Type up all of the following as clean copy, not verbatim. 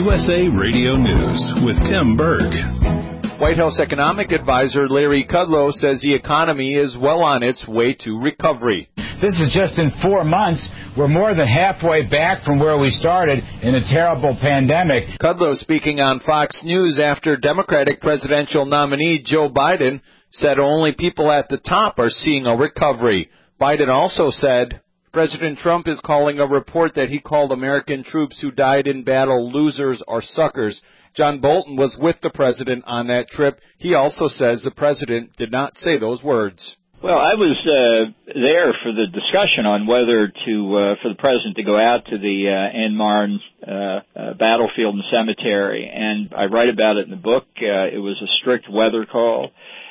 USA Radio News with Tim Berg. White House economic advisor Larry Kudlow says the economy is well on its way to recovery. This is just in 4 months. We're more than halfway back from where we started in a terrible pandemic. Kudlow speaking on Fox News after Democratic presidential nominee Joe Biden said only people at the top are seeing a recovery. Biden also said President Trump is calling a report that he called American troops who died in battle losers or suckers. John Bolton was with the president on that trip. He also says the president did not say those words. Well, I was there for the discussion on whether to for the president to go out to the Ann Marne battlefield and cemetery, and I write about it in the book. It was a strict weather call,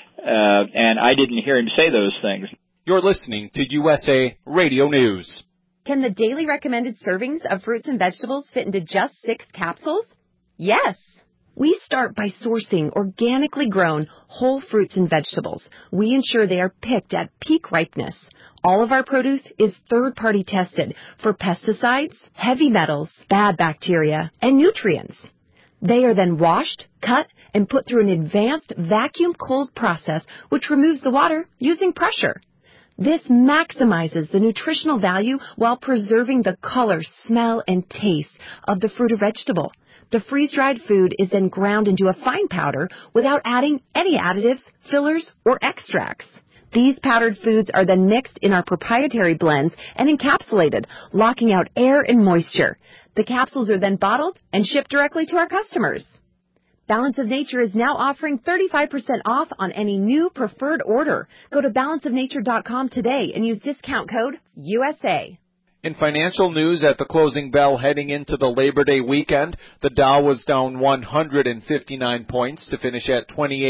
and I didn't hear him say those things. You're listening to USA Radio News. Can the daily recommended servings of fruits and vegetables fit into just 6 capsules? Yes. We start by sourcing organically grown whole fruits and vegetables. We ensure they are picked at peak ripeness. All of our produce is third-party tested for pesticides, heavy metals, bad bacteria, and nutrients. They are then washed, cut, and put through an advanced vacuum cold process which removes the water using pressure. This maximizes the nutritional value while preserving the color, smell, and taste of the fruit or vegetable. The freeze-dried food is then ground into a fine powder without adding any additives, fillers, or extracts. These powdered foods are then mixed in our proprietary blends and encapsulated, locking out air and moisture. The capsules are then bottled and shipped directly to our customers. Balance of Nature is now offering 35% off on any new preferred order. Go to balanceofnature.com today and use discount code USA. In financial news, at the closing bell heading into the Labor Day weekend, the Dow was down 159 points to finish at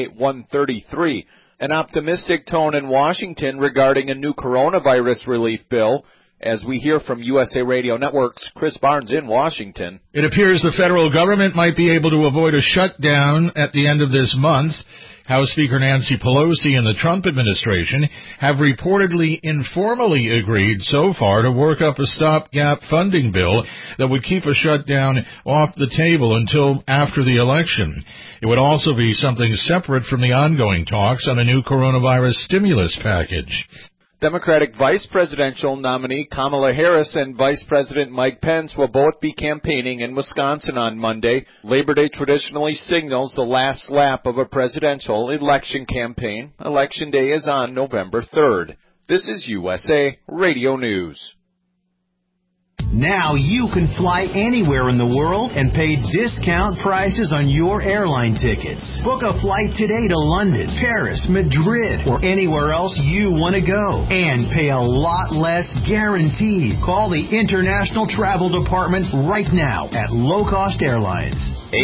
28,133. An optimistic tone in Washington regarding a new coronavirus relief bill. As we hear from USA Radio Network's Chris Barnes in Washington. It appears the federal government might be able to avoid a shutdown at the end of this month. House Speaker Nancy Pelosi and the Trump administration have reportedly informally agreed so far to work up a stopgap funding bill that would keep a shutdown off the table until after the election. It would also be something separate from the ongoing talks on a new coronavirus stimulus package. Democratic vice presidential nominee Kamala Harris and Vice President Mike Pence will both be campaigning in Wisconsin on Monday. Labor Day traditionally signals the last lap of a presidential election campaign. Election Day is on November 3rd. This is USA Radio News. Now you can fly anywhere in the world and pay discount prices on your airline tickets. Book a flight today to London, Paris, Madrid, or anywhere else you want to go. And pay a lot less guaranteed. Call the International Travel Department right now at Low Cost Airlines.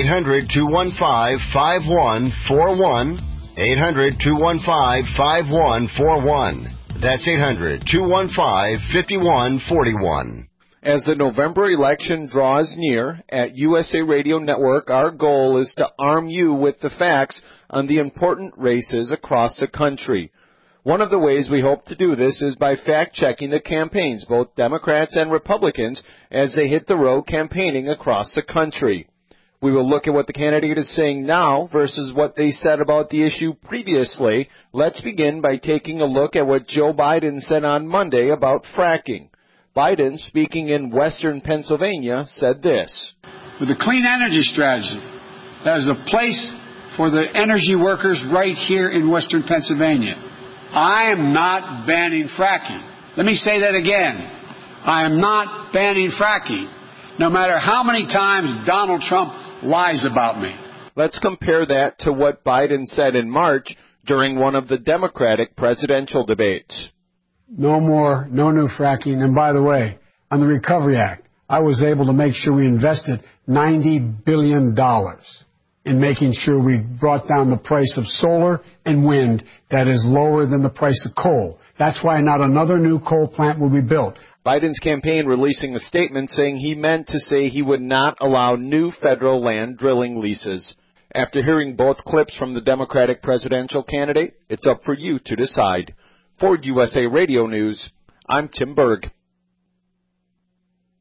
800-215-5141. 800-215-5141. That's 800-215-5141. As the November election draws near, at USA Radio Network, our goal is to arm you with the facts on the important races across the country. One of the ways we hope to do this is by fact-checking the campaigns, both Democrats and Republicans, as they hit the road campaigning across the country. We will look at what the candidate is saying now versus what they said about the issue previously. Let's begin by taking a look at what Joe Biden said on Monday about fracking. Biden, speaking in western Pennsylvania, said this. With a clean energy strategy, that is a place for the energy workers right here in western Pennsylvania. I am not banning fracking. Let me say that again. I am not banning fracking, no matter how many times Donald Trump lies about me. Let's compare that to what Biden said in March during one of the Democratic presidential debates. No new fracking. And by the way, on the Recovery Act, I was able to make sure we invested $90 billion in making sure we brought down the price of solar and wind that is lower than the price of coal. That's why not another new coal plant will be built. Biden's campaign releasing a statement saying he meant to say he would not allow new federal land drilling leases. After hearing both clips from the Democratic presidential candidate, it's up for you to decide. For USA Radio News, I'm Tim Berg.